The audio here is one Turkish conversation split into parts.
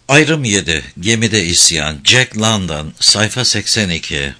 Ayrım 7. Gemide isyan. Jack London. Sayfa 82.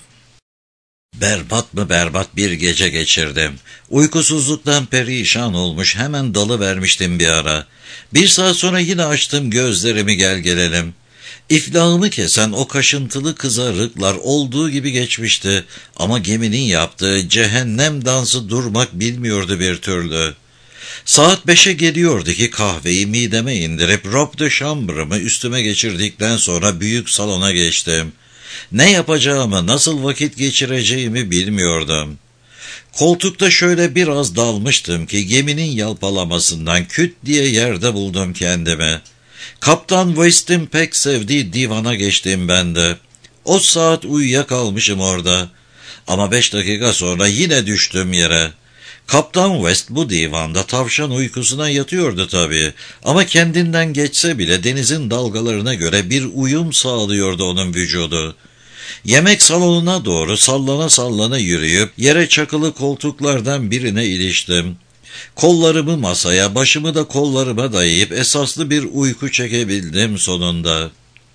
Berbat mı berbat bir gece geçirdim. Uykusuzluktan perişan olmuş, hemen dalıvermiştim bir ara. Bir saat sonra yine açtım gözlerimi, gel gelelim. İflahımı kesen o kaşıntılı kızarıklar olduğu gibi geçmişti. Ama geminin yaptığı cehennem dansı durmak bilmiyordu bir türlü. Saat 5'e geliyordu ki kahveyi mideme indirip robe de chambre'ımı üstüme geçirdikten sonra büyük salona geçtim. Ne yapacağımı, nasıl vakit geçireceğimi bilmiyordum. Koltukta şöyle biraz dalmıştım ki geminin yalpalamasından küt diye yerde buldum kendimi. Kaptan West'in pek sevdiği divana geçtim ben de. O saat uyuyakalmışım orada. Ama 5 dakika sonra yine düştüm yere. Kaptan West bu divanda tavşan uykusuna yatıyordu tabii. Ama kendinden geçse bile denizin dalgalarına göre bir uyum sağlıyordu onun vücudu. Yemek salonuna doğru sallana sallana yürüyüp yere çakılı koltuklardan birine iliştim. Kollarımı masaya, başımı da kollarıma dayayıp esaslı bir uyku çekebildim sonunda.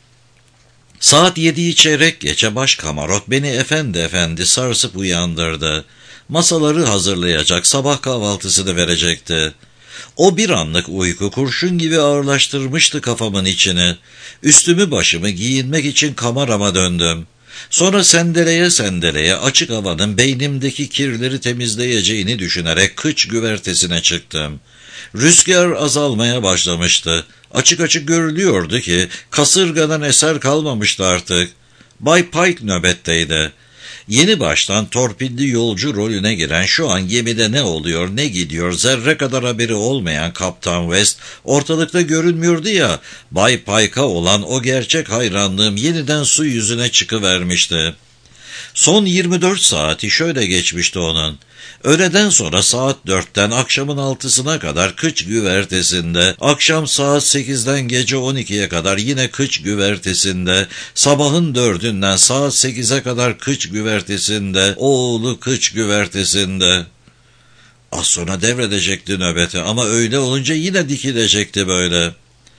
Saat 7'yi çeyrek geçe baş kamarot beni efendi sarsıp uyandırdı. Masaları hazırlayacak, sabah kahvaltısını verecekti. O bir anlık uyku kurşun gibi ağırlaştırmıştı kafamın içini. Üstümü başımı giyinmek için kamerama döndüm. Sonra sendeleye açık havanın beynimdeki kirleri temizleyeceğini düşünerek kıç güvertesine çıktım. Rüzgar azalmaya başlamıştı. Açık açık görülüyordu ki kasırgadan eser kalmamıştı artık. Bay Pike nöbetteydi. Yeni baştan torpilli yolcu rolüne giren, şu an gemide ne oluyor ne gidiyor zerre kadar haberi olmayan Kaptan West ortalıkta görünmüyordu ya, Bay Pike'a olan o gerçek hayranlığım yeniden su yüzüne çıkıvermişti. Son 24 saati şöyle geçmişti onun. Öğleden sonra saat 4'ten akşamın 6'sına kadar kıç güvertesinde, akşam saat 8'den gece 12'ye kadar yine kıç güvertesinde, sabahın 4'ünden saat 8'e kadar kıç güvertesinde, oğlu kıç güvertesinde. Az sonra devredecekti nöbeti ama öyle olunca yine dikilecekti böyle.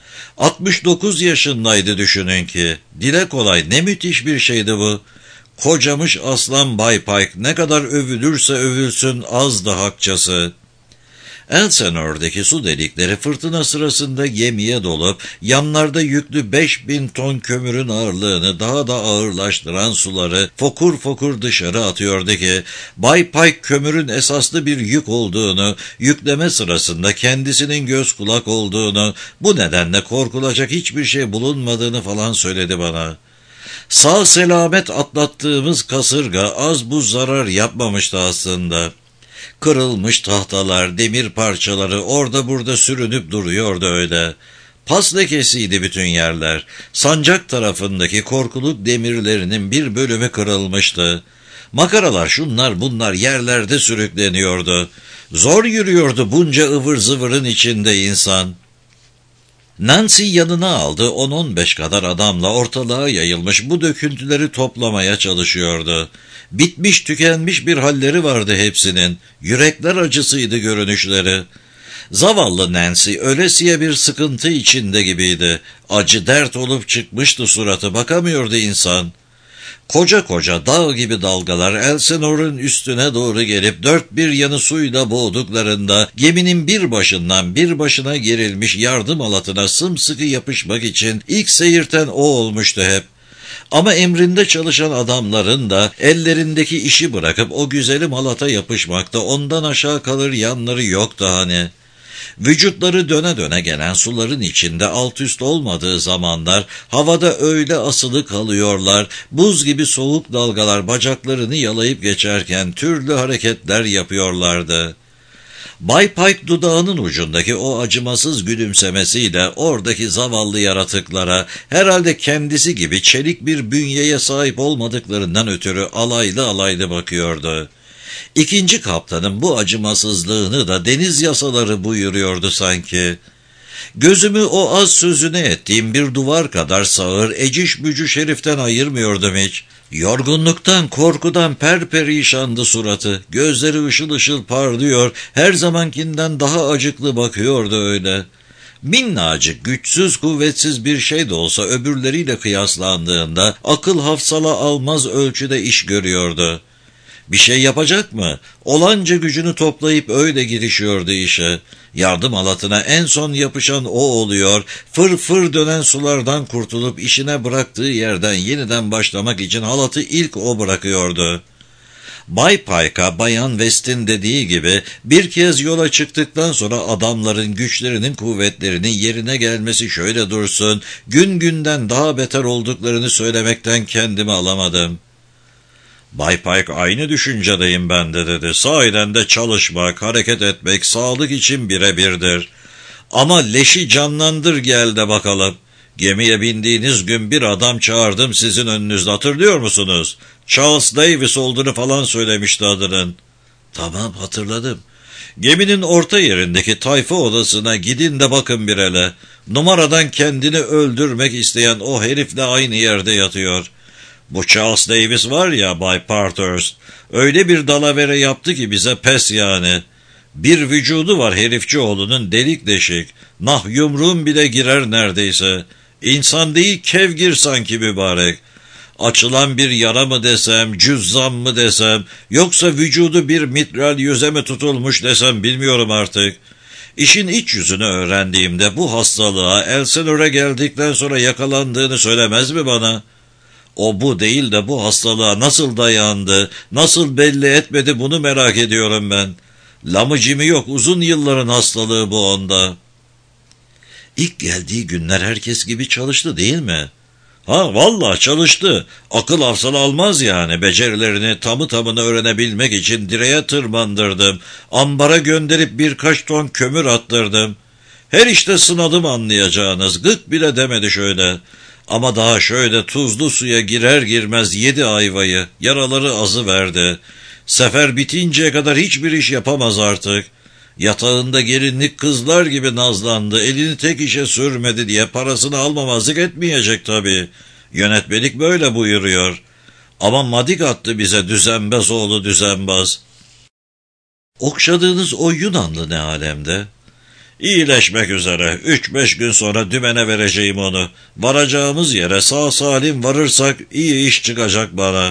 69 yaşındaydı düşünün ki. Dile kolay, ne müthiş bir şeydi bu. Kocamış aslan Bay Pike, ne kadar övülürse övülsün azdı hakçası. Elsenore'deki su delikleri fırtına sırasında gemiye dolup yanlarda yüklü 5000 ton kömürün ağırlığını daha da ağırlaştıran suları fokur fokur dışarı atıyordu ki Bay Pike kömürün esaslı bir yük olduğunu, yükleme sırasında kendisinin göz kulak olduğunu, bu nedenle korkulacak hiçbir şey bulunmadığını falan söyledi bana. Sağ selamet atlattığımız kasırga az buz zarar yapmamıştı aslında. Kırılmış tahtalar, demir parçaları orada burada sürünüp duruyordu öyle. Pas lekesiydi bütün yerler. Sancak tarafındaki korkuluk demirlerinin bir bölümü kırılmıştı. Makaralar şunlar bunlar yerlerde sürükleniyordu. Zor yürüyordu bunca ıvır zıvırın içinde insan. Nancy yanına aldı, 10-15 kadar adamla ortalığa yayılmış bu döküntüleri toplamaya çalışıyordu. Bitmiş tükenmiş bir halleri vardı hepsinin. Yürekler acısıydı görünüşleri. Zavallı Nancy ölesiye bir sıkıntı içinde gibiydi. Acı dert olup çıkmıştı suratı, bakamıyordu insan. Koca koca dağ gibi dalgalar Elsenore'un üstüne doğru gelip dört bir yanı suyla boğduklarında geminin bir başından bir başına gerilmiş yardım halatına sımsıkı yapışmak için ilk seyirten o olmuştu hep. Ama emrinde çalışan adamların da ellerindeki işi bırakıp o güzelim halata yapışmakta ondan aşağı kalır yanları yoktu hani. Vücutları döne döne gelen suların içinde alt üst olmadığı zamanlar havada öyle asılı kalıyorlar, buz gibi soğuk dalgalar bacaklarını yalayıp geçerken türlü hareketler yapıyorlardı. Bay Pike dudağının ucundaki o acımasız gülümsemesiyle oradaki zavallı yaratıklara herhalde kendisi gibi çelik bir bünyeye sahip olmadıklarından ötürü alaylı alaylı bakıyordu. İkinci kaptanın bu acımasızlığını da deniz yasaları buyuruyordu sanki. Gözümü o az sözüne ettiğim bir duvar kadar sağır, eciş bücüş heriften ayırmıyordum hiç. Yorgunluktan, korkudan perperişandı suratı, gözleri ışıl ışıl parlıyor, her zamankinden daha acıklı bakıyordu öyle. Minnacık, güçsüz, kuvvetsiz bir şey de olsa öbürleriyle kıyaslandığında akıl hafsala almaz ölçüde iş görüyordu. Bir şey yapacak mı? Olanca gücünü toplayıp öyle girişiyordu işe. Yardım halatına en son yapışan o oluyor, fır fır dönen sulardan kurtulup işine bıraktığı yerden yeniden başlamak için halatı ilk o bırakıyordu. Bay Pike'a Bayan West'in dediği gibi bir kez yola çıktıktan sonra adamların güçlerinin kuvvetlerinin yerine gelmesi şöyle dursun, gün günden daha beter olduklarını söylemekten kendimi alamadım. Bay Pike aynı düşüncedeyim ben de dedi. Sahiden de çalışmak, hareket etmek sağlık için birebirdir. Ama leşi canlandır gel de bakalım. Gemiye bindiğiniz gün bir adam çağırdım sizin önünüzde, hatırlıyor musunuz? Charles Davis olduğunu falan söylemişti adının. Tamam, hatırladım. Geminin orta yerindeki tayfa odasına gidin de bakın bir hele. Numaradan kendini öldürmek isteyen o herifle aynı yerde yatıyor. Bu Charles Davis var ya Bay Parthurst, öyle bir dalavere yaptı ki bize pes yani. Bir vücudu var herifçioğlunun delik deşik, nah yumruğun bile girer neredeyse. İnsan değil kevgir sanki mübarek. Açılan bir yara mı desem, cüzzam mı desem, yoksa vücudu bir mitral yüze mi tutulmuş desem bilmiyorum artık. İşin iç yüzünü öğrendiğimde bu hastalığa Elsinore'a geldikten sonra yakalandığını söylemez mi bana? O bu değil de bu hastalığa nasıl dayandı, nasıl belli etmedi bunu merak ediyorum ben. Lamıcımı yok, uzun yılların hastalığı bu onda. İlk geldiği günler herkes gibi çalıştı değil mi? Ha vallahi çalıştı. Akıl hafsala almaz yani. Becerilerini tamı tamına öğrenebilmek için direğe tırmandırdım. Ambara gönderip birkaç ton kömür attırdım. Her işte sınadım anlayacağınız. Gık bile demedi şöyle. Ama daha şöyle tuzlu suya girer girmez yedi ayvayı. Yaraları azıverdi. Sefer bitinceye kadar hiçbir iş yapamaz artık. Yatağında gelinlik kızlar gibi nazlandı, elini tek işe sürmedi diye parasını almamazlık etmeyecek tabii. Yönetmelik böyle buyuruyor. Ama madik attı bize düzenbaz oğlu düzenbaz. Okşadığınız o Yunanlı ne alemde? İyileşmek üzere. 3-5 gün sonra dümene vereceğim onu. Varacağımız yere sağ salim varırsak iyi iş çıkacak bana.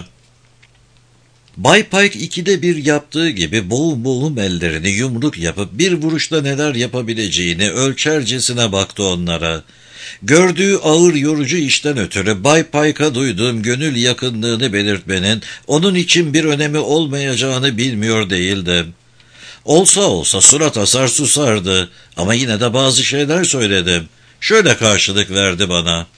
Bay Pike ikide bir yaptığı gibi boğum boğum ellerini yumruk yapıp bir vuruşta neler yapabileceğini ölçercesine baktı onlara. Gördüğü ağır yorucu işten ötürü Bay Pike'a duyduğum gönül yakınlığını belirtmenin onun için bir önemi olmayacağını bilmiyor değildim. Olsa olsa surat asar susardı ama yine de bazı şeyler söyledim. Şöyle karşılık verdi bana.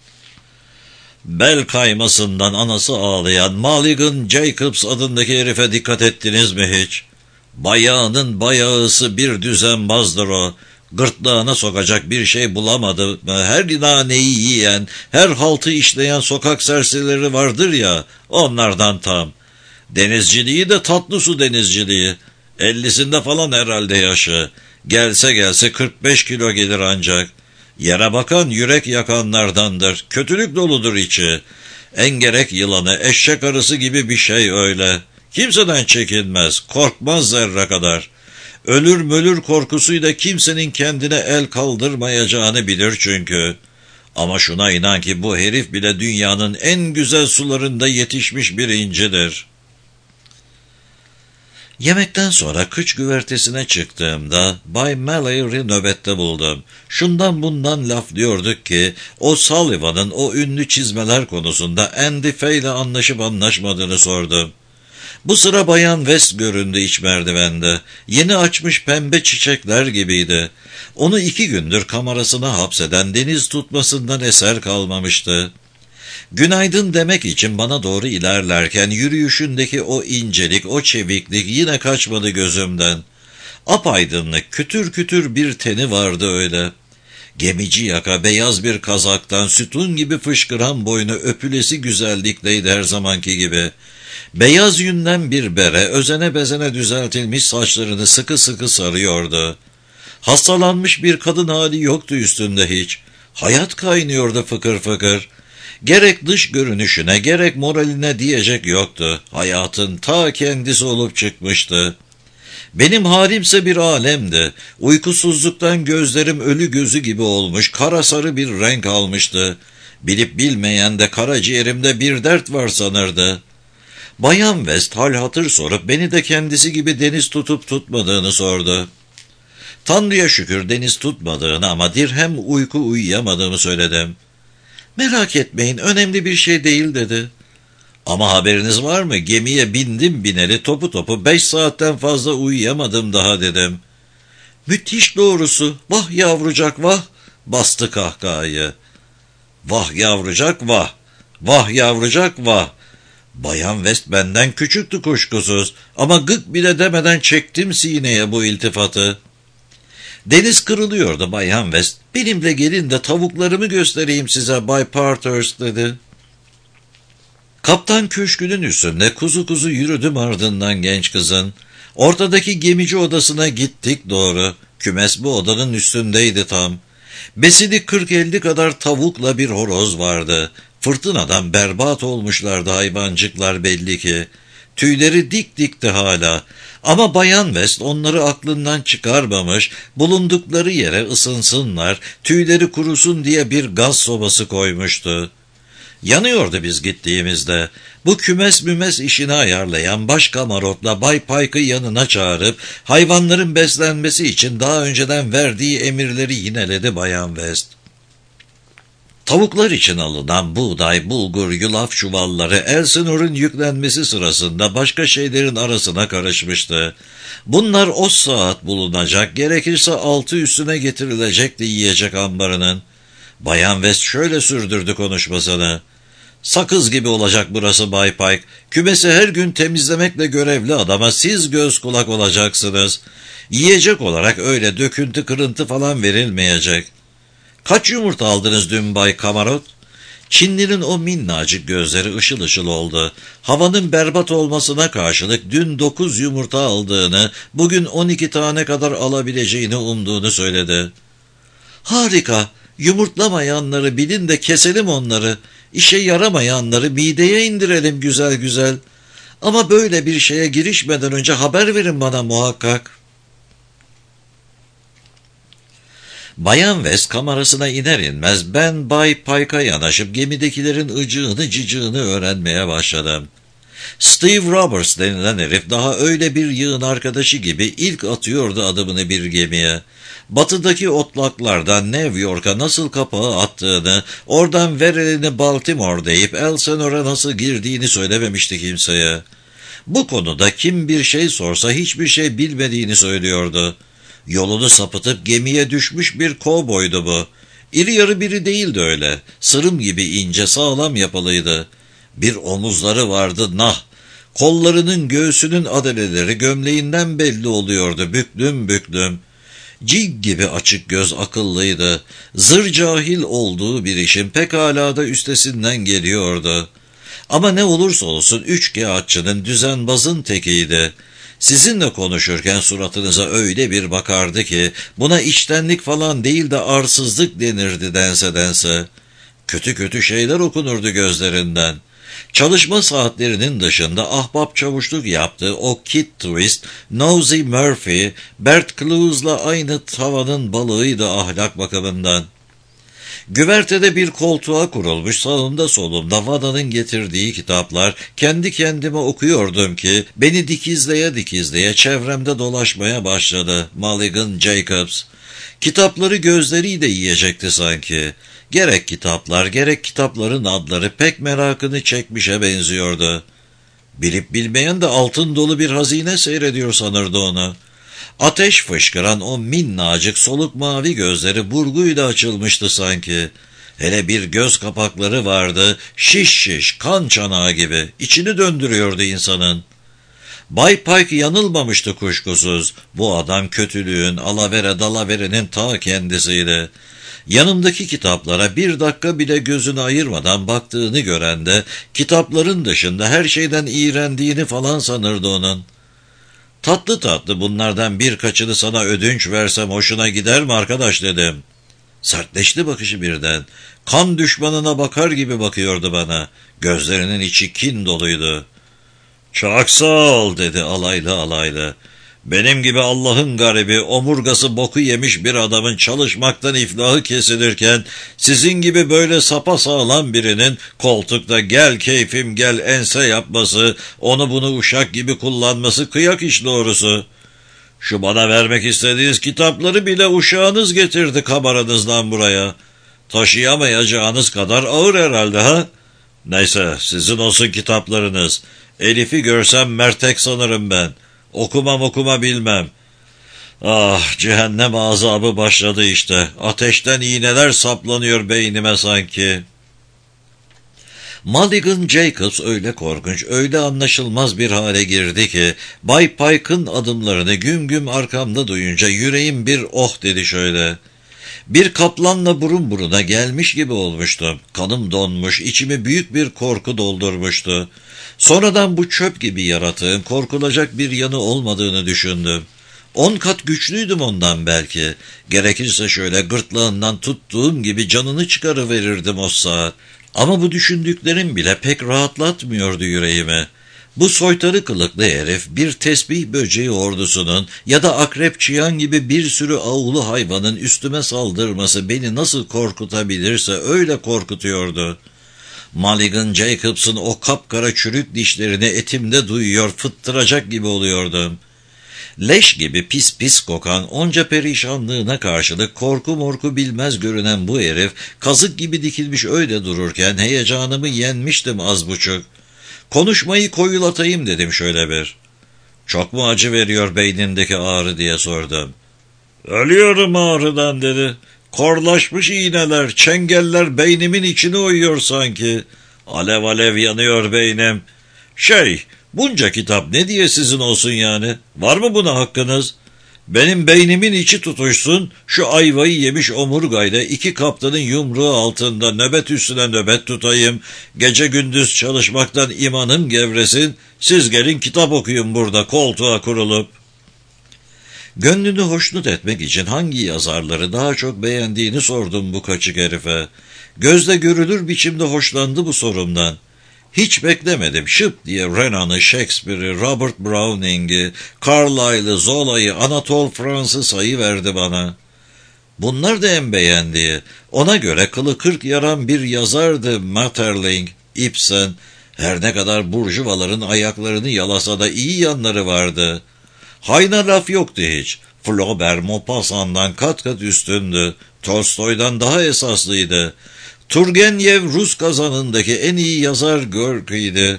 Bel kaymasından anası ağlayan Mulligan Jacobs adındaki herife dikkat ettiniz mi hiç? Bayağının bayağısı bir düzenbazdır o. Gırtlağına sokacak bir şey bulamadı mı? Her naneyi yiyen, her haltı işleyen sokak serserileri vardır ya, onlardan tam. Denizciliği de tatlı su denizciliği. 50'sinde falan herhalde yaşı. Gelse 45 kilo gelir ancak. Yere bakan yürek yakanlardandır. Kötülük doludur içi. Engerek yılanı, eşek arısı gibi bir şey öyle. Kimseden çekinmez, korkmaz zerre kadar. Ölür mölür korkusuyla kimsenin kendine el kaldırmayacağını bilir çünkü. Ama şuna inan ki bu herif bile dünyanın en güzel sularında yetişmiş bir incidir. Yemekten sonra kıç güvertesine çıktığımda Bay Mallory'i nöbette buldum. Şundan bundan laflıyorduk ki o Sullivan'ın o ünlü çizmeler konusunda Andy Fay ile anlaşıp anlaşmadığını sordum. Bu sıra Bayan West göründü iç merdivende. Yeni açmış pembe çiçekler gibiydi. Onu 2 gündür kamerasına hapseden deniz tutmasından eser kalmamıştı. Günaydın demek için bana doğru ilerlerken yürüyüşündeki o incelik, o çeviklik yine kaçmadı gözümden. Apaydınlık, kütür kütür bir teni vardı öyle. Gemici yaka beyaz bir kazaktan sütun gibi fışkıran boynu öpülesi güzellikteydi her zamanki gibi. Beyaz yünden bir bere, özene bezene düzeltilmiş saçlarını sıkı sıkı sarıyordu. Hastalanmış bir kadın hali yoktu üstünde hiç. Hayat kaynıyordu fıkır fıkır. Gerek dış görünüşüne gerek moraline diyecek yoktu. Hayatın ta kendisi olup çıkmıştı. Benim halimse bir alemdi. Uykusuzluktan gözlerim ölü gözü gibi olmuş, kara sarı bir renk almıştı. Bilip bilmeyen de karaciğerimde bir dert var sanırdı. Bayan West hal hatır sorup beni de kendisi gibi deniz tutup tutmadığını sordu. Tanrı'ya şükür deniz tutmadığını ama dirhem uyku uyuyamadığımı söyledim. Merak etmeyin, önemli bir şey değil dedi. Ama haberiniz var mı? Gemiye bindim bineli topu topu 5 saatten fazla uyuyamadım daha dedim. Müthiş doğrusu. Vah yavrucak vah. Bastı kahkahayı. Vah yavrucak vah. Vah yavrucak vah. Bayan West benden küçüktü kuşkusuz. Ama gık bile demeden çektim sineye bu iltifatı. Deniz kırılıyordu Bayan West. Benimle gelin de tavuklarımı göstereyim size Bay Parthurst dedi. Kaptan köşkünün üstünde kuzu kuzu yürüdüm ardından genç kızın. Ortadaki gemici odasına gittik doğru. Kümes bu odanın üstündeydi tam. Besili 40-50 kadar tavukla bir horoz vardı. Fırtınadan berbat olmuşlardı hayvancıklar belli ki. Tüyleri dik dikti hala. Ama Bayan West onları aklından çıkarmamış, bulundukları yere ısınsınlar, tüyleri kurusun diye bir gaz sobası koymuştu. Yanıyordu biz gittiğimizde. Bu kümes mümes işini ayarlayan baş kamarotla Bay Pike'ı yanına çağırıp hayvanların beslenmesi için daha önceden verdiği emirleri yineledi Bayan West. Tavuklar için alınan buğday, bulgur, yulaf çuvalları Elsinore'un yüklenmesi sırasında başka şeylerin arasına karışmıştı. Bunlar o saat bulunacak, gerekirse altı üstüne getirilecekti yiyecek ambarının. Bayan West şöyle sürdürdü konuşmasını. Sakız gibi olacak burası Bay Pike. Kümesi her gün temizlemekle görevli adama siz göz kulak olacaksınız. Yiyecek olarak öyle döküntü kırıntı falan verilmeyecek. Kaç yumurta aldınız dün Bay Kamarot? Çinli'nin o minnacık gözleri ışıl ışıl oldu. Havanın berbat olmasına karşılık dün 9 yumurta aldığını, bugün 12 tane kadar alabileceğini umduğunu söyledi. Harika, yumurtlamayanları bilin de keselim onları. İşe yaramayanları mideye indirelim güzel güzel. Ama böyle bir şeye girişmeden önce haber verin bana muhakkak. Bayan West kamerasına iner inmez ben Bay Pike'a yanaşıp gemidekilerin ıcığını cıcığını öğrenmeye başladım. Steve Roberts denilen herif daha öyle bir yığın arkadaşı gibi ilk atıyordu adımını bir gemiye. Batıdaki otlaklardan New York'a nasıl kapağı attığını, oradan ver elini Baltimore deyip Elsinore'a nasıl girdiğini söylememişti kimseye. Bu konuda kim bir şey sorsa hiçbir şey bilmediğini söylüyordu. Yolunu sapıtıp gemiye düşmüş bir kovboydu bu. İri yarı biri değildi öyle. Sırım gibi ince sağlam yapılıydı. Bir omuzları vardı nah. Kollarının göğsünün adaleleri gömleğinden belli oluyordu büklüm büklüm. Cig gibi açık göz akıllıydı. Zır cahil olduğu bir işin pekala da üstesinden geliyordu. Ama ne olursa olsun üçkağıtçının düzenbazın tekiydi. Sizinle konuşurken suratınıza öyle bir bakardı ki buna içtenlik falan değil de arsızlık denirdi dense. Kötü kötü şeyler okunurdu gözlerinden. Çalışma saatlerinin dışında ahbap çavuşluk yaptığı o Kit Twist, Nosey Murphy, Bert Clous'la aynı tavanın balığıydı ahlak bakımından. Güvertede bir koltuğa kurulmuş sağımda solumda Vada'nın getirdiği kitaplar kendi kendime okuyordum ki beni dikizleye çevremde dolaşmaya başladı Mulligan Jacobs. Kitapları gözleriyle yiyecekti sanki. Gerek kitaplar gerek kitapların adları pek merakını çekmişe benziyordu. Bilip bilmeyen de altın dolu bir hazine seyrediyor sanırdı onu. Ateş fışkıran o minnacık soluk mavi gözleri burguyla açılmıştı sanki. Hele bir göz kapakları vardı, şiş kan çanağı gibi, içini döndürüyordu insanın. Bay Pike yanılmamıştı kuşkusuz. Bu adam kötülüğün, alavere dalaverenin ta kendisiydi. Yanımdaki kitaplara bir dakika bile gözünü ayırmadan baktığını gören de kitapların dışında her şeyden iğrendiğini falan sanırdı onun. Tatlı tatlı bunlardan birkaçını sana ödünç versem hoşuna gider mi arkadaş dedim. Sertleşti bakışı birden. Kan düşmanına bakar gibi bakıyordu bana. Gözlerinin içi kin doluydu. Çok sağ ol dedi alaylı. Benim gibi Allah'ın garibi, omurgası boku yemiş bir adamın çalışmaktan iflahı kesilirken, sizin gibi böyle sapasağlam birinin koltukta gel keyfim gel ense yapması, onu bunu uşak gibi kullanması kıyak iş doğrusu. Şu bana vermek istediğiniz kitapları bile uşağınız getirdi kabaranızdan buraya. Taşıyamayacağınız kadar ağır herhalde ha? Neyse, sizin olsun kitaplarınız. Elif'i görsem mertek sanırım ben. Okuma bilmem. Ah, cehennem azabı başladı işte. Ateşten iğneler saplanıyor beynime sanki. Mulligan Jacobs öyle korkunç, öyle anlaşılmaz bir hale girdi ki, Bay Pike'ın adımlarını güm güm arkamda duyunca yüreğim bir oh dedi şöyle. Bir kaplanla burun buruna gelmiş gibi olmuştum. Kanım donmuş, içimi büyük bir korku doldurmuştu. Sonradan bu çöp gibi yaratığın korkulacak bir yanı olmadığını düşündüm. 10 kat güçlüydüm ondan belki. Gerekirse şöyle gırtlağından tuttuğum gibi canını çıkarıverirdim o saat. Ama bu düşündüklerim bile pek rahatlatmıyordu yüreğimi. Bu soytarı kılıklı herif bir tesbih böceği ordusunun ya da akrep çıyan gibi bir sürü avlu hayvanın üstüme saldırması beni nasıl korkutabilirse öyle korkutuyordu. Mulligan Jacobs'ın o kapkara çürük dişlerini etimde duyuyor, fıttıracak gibi oluyordum. Leş gibi pis pis kokan onca perişanlığına karşılık korku morku bilmez görünen bu herif kazık gibi dikilmiş öyle dururken heyecanımı yenmiştim az buçuk. Konuşmayı koyulatayım dedim şöyle bir. Çok mu acı veriyor beynindeki ağrı diye sordum. Ölüyorum ağrıdan dedi. Korlaşmış iğneler, çengeller beynimin içine uyuyor sanki. Alev alev yanıyor beynim. Bunca kitap ne diye sizin olsun yani? Var mı buna hakkınız? Benim beynimin içi tutuşsun, şu ayvayı yemiş omurgayla 2 kaptanın yumruğu altında nöbet üstüne nöbet tutayım, gece gündüz çalışmaktan imanım gevresin, siz gelin kitap okuyun burada koltuğa kurulup. Gönlünü hoşnut etmek için hangi yazarları daha çok beğendiğini sordum bu kaçık herife. Gözle görülür biçimde hoşlandı bu sorumdan. Hiç beklemedim. Şıp diye Renan'ı, Shakespeare'i, Robert Browning'i, Carlyle'ı, Zola'yı, Anatole France'ı sayıverdi bana. Bunlar da en beğendiği. Ona göre kılı 40 yaran bir yazardı Maeterlinck, Ibsen. Her ne kadar burjuvaların ayaklarını yalasa da iyi yanları vardı. Hayna laf yoktu hiç. Flaubert, Maupassant'dan kat kat üstündü. Tolstoy'dan daha esaslıydı. Turgenev Rus kazanındaki en iyi yazar Gorki'ydi.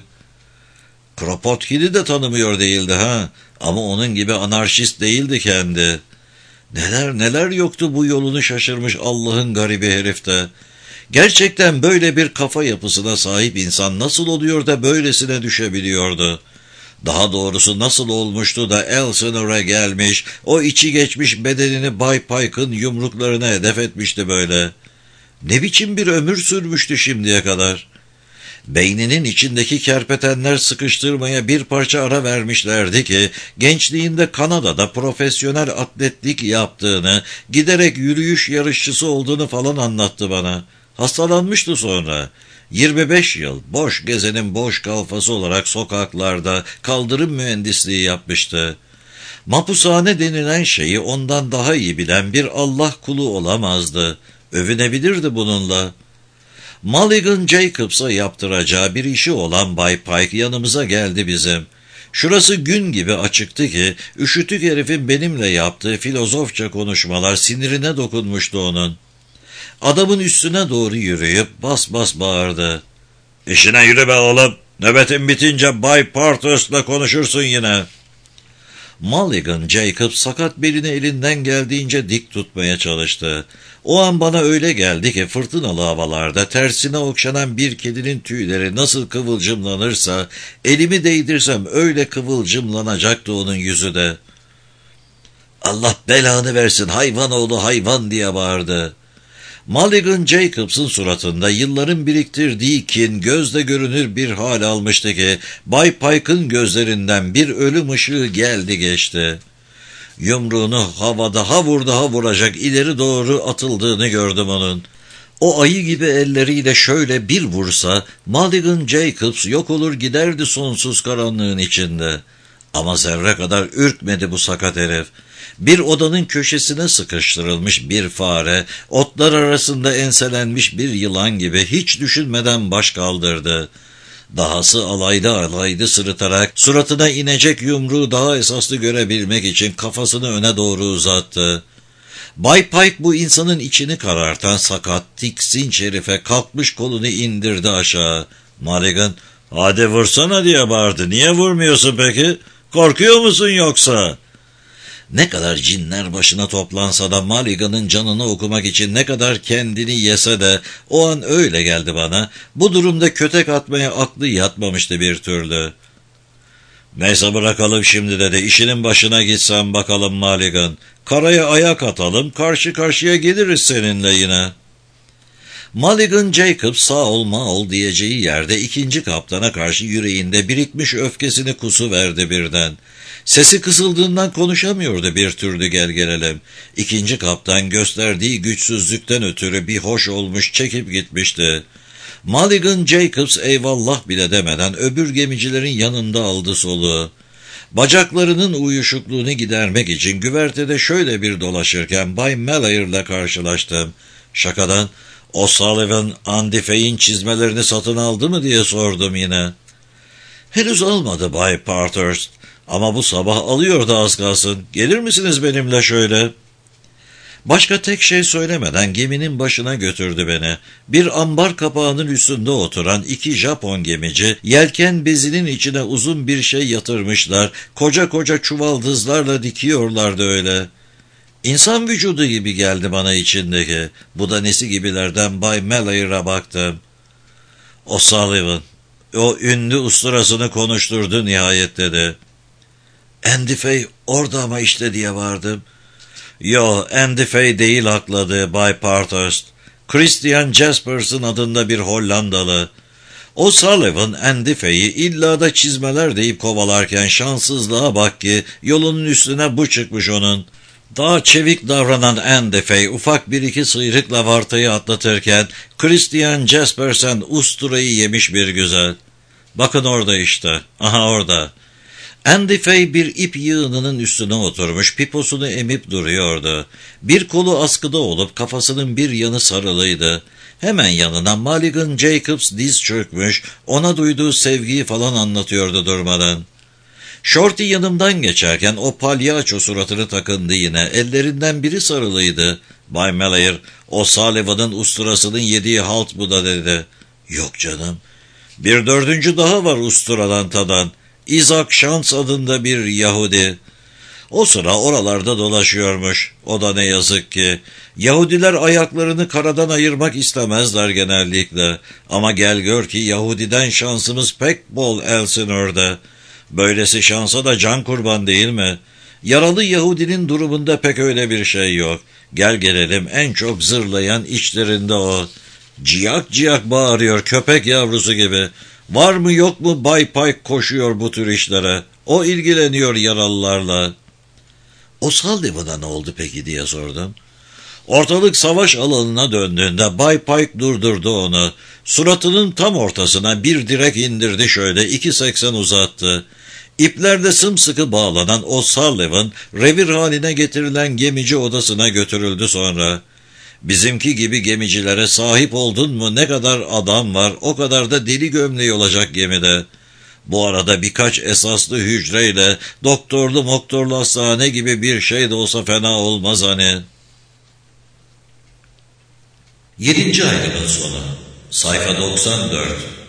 Kropotkin'i de tanımıyor değildi ha. Ama onun gibi anarşist değildi kendi. Neler neler yoktu bu yolunu şaşırmış Allah'ın garibi herifte. Gerçekten böyle bir kafa yapısına sahip insan nasıl oluyor da böylesine düşebiliyordu? Daha doğrusu nasıl olmuştu da Elsinore'a gelmiş, o içi geçmiş bedenini Bay Pike'ın yumruklarına hedef etmişti böyle. Ne biçim bir ömür sürmüştü şimdiye kadar? Beyninin içindeki kerpetenler sıkıştırmaya bir parça ara vermişlerdi ki, gençliğinde Kanada'da profesyonel atletlik yaptığını, giderek yürüyüş yarışçısı olduğunu falan anlattı bana. Hastalanmıştı sonra. 25 yıl boş gezenin boş kalfası olarak sokaklarda kaldırım mühendisliği yapmıştı. Mapushane denilen şeyi ondan daha iyi bilen bir Allah kulu olamazdı. Övünebilirdi bununla. Mulligan Jacobs'a yaptıracağı bir işi olan Bay Pike yanımıza geldi bizim. Şurası gün gibi açıktı ki, üşütük herifin benimle yaptığı filozofça konuşmalar sinirine dokunmuştu onun. Adamın üstüne doğru yürüyüp bas bas bağırdı. "İşine yürü be oğlum, nöbetin bitince Bay Parthurst'la konuşursun yine." Mulligan Jacob sakat belini elinden geldiğince dik tutmaya çalıştı. O an bana öyle geldi ki fırtınalı havalarda tersine okşanan bir kedinin tüyleri nasıl kıvılcımlanırsa, elimi değdirsem öyle kıvılcımlanacaktı onun yüzü de. "Allah belanı versin hayvan oğlu hayvan!" diye bağırdı. Mulligan Jacobs'ın suratında yılların biriktirdiği kin gözle görünür bir hal almıştı ki, Bay Pike'ın gözlerinden bir ölüm ışığı geldi geçti. Yumruğunu havada ha vurdu ha vuracak ileri doğru atıldığını gördüm onun. O ayı gibi elleriyle şöyle bir vursa, Mulligan Jacobs yok olur giderdi sonsuz karanlığın içinde. Ama zerre kadar ürkmedi bu sakat herif. Bir odanın köşesine sıkıştırılmış bir fare, otlar arasında enselenmiş bir yılan gibi hiç düşünmeden baş kaldırdı. Dahası alaylı sırıtarak suratına inecek yumruğu daha esaslı görebilmek için kafasını öne doğru uzattı. Bay Pike bu insanın içini karartan sakat, tiksinç herife kalkmış kolunu indirdi aşağı. Mulligan, "Hadi vursana" diye bağırdı. "Niye vurmuyorsun peki? Korkuyor musun yoksa?" Ne kadar cinler başına toplansa da Mulligan'ın canını okumak için ne kadar kendini yese de o an öyle geldi bana. Bu durumda kötek atmaya aklı yatmamıştı bir türlü. "Neyse bırakalım şimdi" dedi. "İşinin başına gitsen bakalım Mulligan. Karaya ayak atalım, karşı karşıya geliriz seninle yine." Mulligan Jacobs sağ ol diyeceği yerde ikinci kaptana karşı yüreğinde birikmiş öfkesini kusuverdi birden. Sesi kısıldığından konuşamıyordu bir türlü gelgelelem. İkinci kaptan gösterdiği güçsüzlükten ötürü bir hoş olmuş çekip gitmişti. Mulligan Jacobs eyvallah bile demeden öbür gemicilerin yanında aldı soluğu. Bacaklarının uyuşukluğunu gidermek için güvertede şöyle bir dolaşırken Bay Malayer'la karşılaştım. Şakadan, "O'Sullivan, Andy Fay'in çizmelerini satın aldı mı?" diye sordum yine. "Henüz almadı Bay Parthurst. Ama bu sabah alıyordu az kalsın. Gelir misiniz benimle şöyle?" Başka tek şey söylemeden geminin başına götürdü beni. Bir ambar kapağının üstünde oturan iki Japon gemici, yelken bezinin içine uzun bir şey yatırmışlar, koca koca çuvaldızlarla dikiyorlardı öyle. İnsan vücudu gibi geldi bana içindeki. Bu da nesi gibilerden Bay Malayer'a baktım. "O'Sullivan, o ünlü usturasını konuşturdu nihayet" dedi. "Andy Fay orada ama işte" diye bağırdım. "Yo, Andy Fay değil hakladı Bay Parthurst. Christian Jasperson adında bir Hollandalı. O'Sullivan Andy Fay'i illa da çizmeler deyip kovalarken şanssızlığa bak ki yolunun üstüne bu çıkmış onun. Daha çevik davranan Andy Fay ufak bir iki sıyrıkla vartayı atlatırken Christian Jasperson usturayı yemiş bir güzel. Bakın orada işte, aha orada." Andy Fay bir ip yığınının üstüne oturmuş, piposunu emip duruyordu. Bir kolu askıda olup kafasının bir yanı sarılıydı. Hemen yanına Mulligan Jacobs diz çökmüş, ona duyduğu sevgiyi falan anlatıyordu durmadan. Shorty yanımdan geçerken o palyaço suratını takındı yine, ellerinden biri sarılıydı. Bay Malayer, "O'Sullivan'ın usturasının yediği halt bu da" dedi. "Yok canım, bir dördüncü daha var usturadan tadan. Isaac Shantz adında bir Yahudi. O sıra oralarda dolaşıyormuş. O da ne yazık ki. Yahudiler ayaklarını karadan ayırmak istemezler genellikle. Ama gel gör ki Yahudiden şansımız pek bol Elsinore'da. Böylesi şansa da can kurban değil mi? Yaralı Yahudinin durumunda pek öyle bir şey yok. Gel gelelim en çok zırlayan içlerinde o. Ciyak ciyak bağırıyor köpek yavrusu gibi. Var mı yok mu Bay Pike koşuyor bu tür işlere. O ilgileniyor yaralılarla." "O'Sullivan'a ne oldu peki?" diye sordum. Ortalık savaş alanına döndüğünde Bay Pike durdurdu onu. Suratının tam ortasına bir direk indirdi şöyle 2.80 uzattı. İplerde sımsıkı bağlanan O'Sullivan revir haline getirilen gemici odasına götürüldü sonra. Bizimki gibi gemicilere sahip oldun mu ne kadar adam var o kadar da deli gömleği olacak gemide. Bu arada birkaç esaslı hücreyle doktorlu hastane gibi bir şey de olsa fena olmaz hani. 7. ayrımın sonu. Sayfa 94.